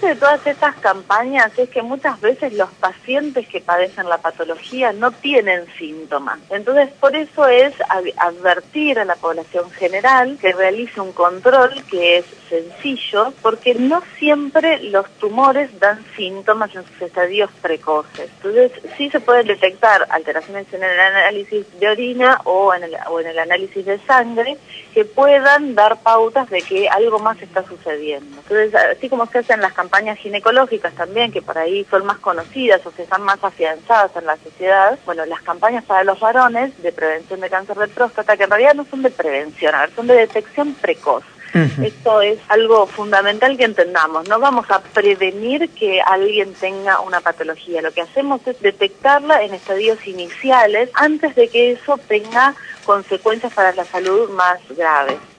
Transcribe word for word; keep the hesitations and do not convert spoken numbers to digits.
interesante de todas estas campañas es que muchas veces los pacientes que padecen la patología no tienen síntomas. Entonces, por eso es advertir a la población general que realice un control que es sencillo, porque no siempre los tumores dan síntomas en sus estadios precoces. Entonces, sí se pueden detectar alteraciones en el análisis de orina o en el, o en el análisis de sangre que puedan dar pautas de que algo más está sucediendo. Entonces, así como se hacen las campañas ginecológicas también, que por ahí son más conocidas o se están más afianzadas en la sociedad, bueno, las campañas para los varones de prevención de cáncer de próstata, que en realidad no son de prevención, a ver, son de detección precoz. Uh-huh. Esto es algo fundamental que entendamos. No vamos a prevenir que alguien tenga una patología. Lo que hacemos es detectarla en estadios iniciales antes de que eso tenga consecuencias para la salud más graves.